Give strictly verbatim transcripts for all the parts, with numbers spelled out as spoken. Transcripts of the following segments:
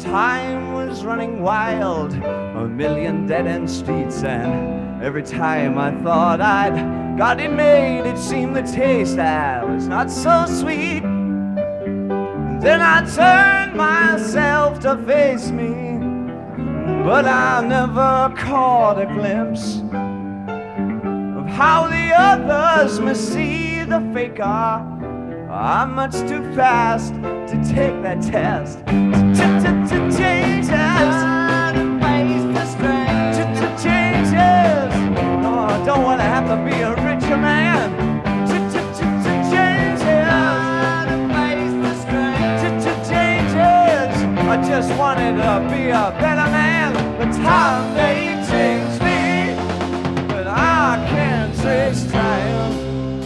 time was running wild, a million dead-end streets, and every time I thought I'd got it made, it seemed the taste that was not so sweet. And then I turned myself to face me, but I never caught a glimpse of how the others must see the faker. I'm much too fast to take that test. To change us, to face the strain. To change us. Oh, I don't want to have to be a richer man. To change us, to face the strain. To change us. I just wanted to be a better man. The time they changed me, but I can't trace time.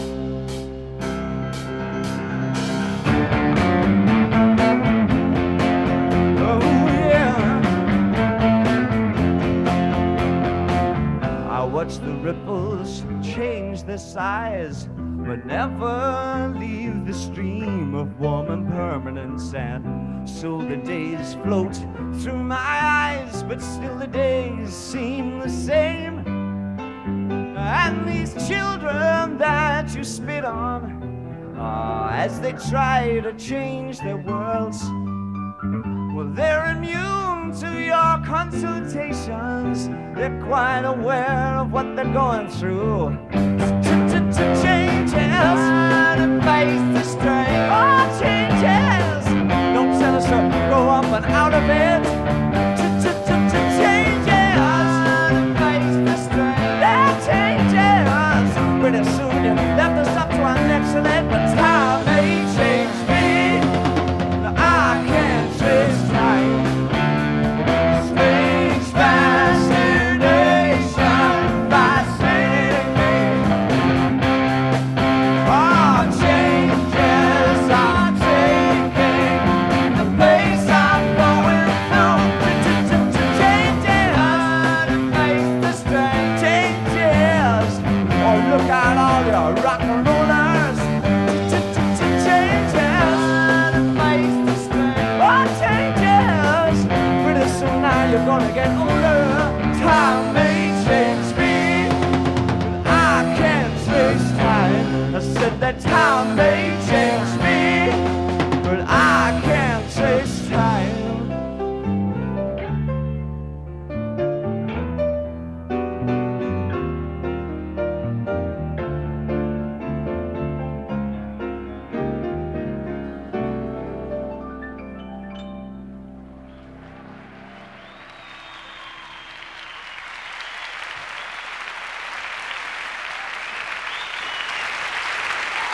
Watch the ripples change their size, but never leave the stream of warm and permanent sand. So the days float through my eyes, but still the days seem the same. And these children that you spit on, uh, as they try to change their worlds, well, they're immune to your consultations. They're quite aware of what they're going through. To change us, to face the strain. Oh, changes. Don't tell us to go up and out of it. To change us, to face the strain. That changes. Pretty soon you left us up to our next leg, but time may change me. I can't trace time. Strange fascination fascinating me. Our changes are taking the place I'm going through. Changes, to face the strain. Changes. Oh, look at all your rock and rollers. You're gonna get older. Time may change me, but I can't trace time. I said that time may change